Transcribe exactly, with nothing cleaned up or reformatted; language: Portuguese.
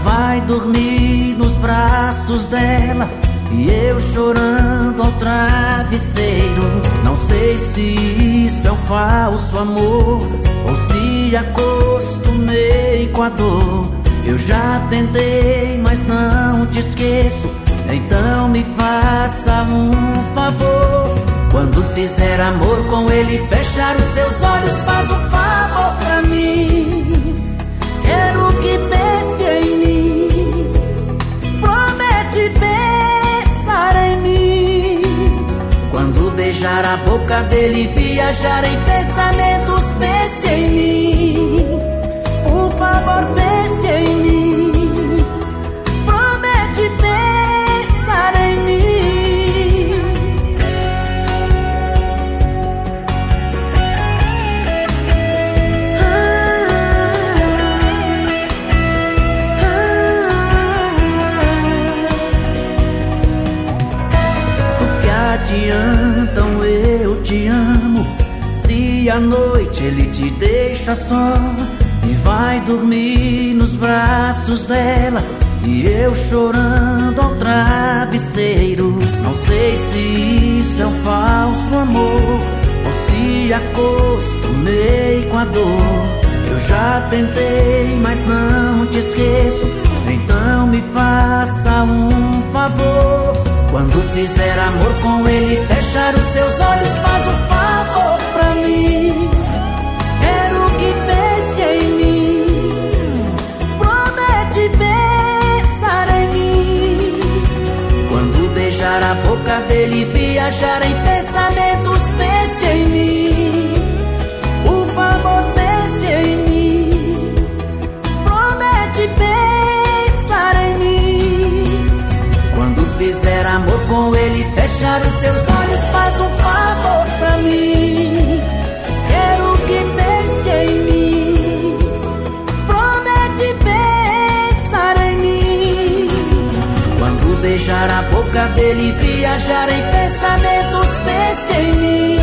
vai dormir nos braços dela e eu chorando ao travesseiro. Não sei se isso é um falso amor ou se acostumei com a dor. Eu já tentei, mas não te esqueço. Então me faça um favor. Quando fizer amor com ele, fechar os seus olhos, faz um favor pra mim. Quero que pense em mim. Promete pensar em mim. Quando beijar a boca dele, viajar em pensamentos, pense em mim. Por favor, pense em mim. Promete pensar em mim. Adianta um eu te amo se à noite ele te deixa só e vai dormir nos braços dela e eu chorando ao travesseiro. Não sei se isso é um falso amor ou se acostumei com a dor. Eu já tentei, mas não te esqueço. Então me faça um favor. Quando fizer amor com ele, fechar os seus olhos, faz um favor pra mim. Quero que pense em mim. Promete pensar em mim. Quando beijar a boca dele, viajar em pensamentos, pense em mim. Por favor, pense em mim. Promete pensar em mim. Quando fizer amor com ele, fechar os seus olhos, faz um favor pra mim. Quero que pense em mim. Promete pensar em mim. Quando beijar a boca dele, viajar em pensamentos, pense em mim.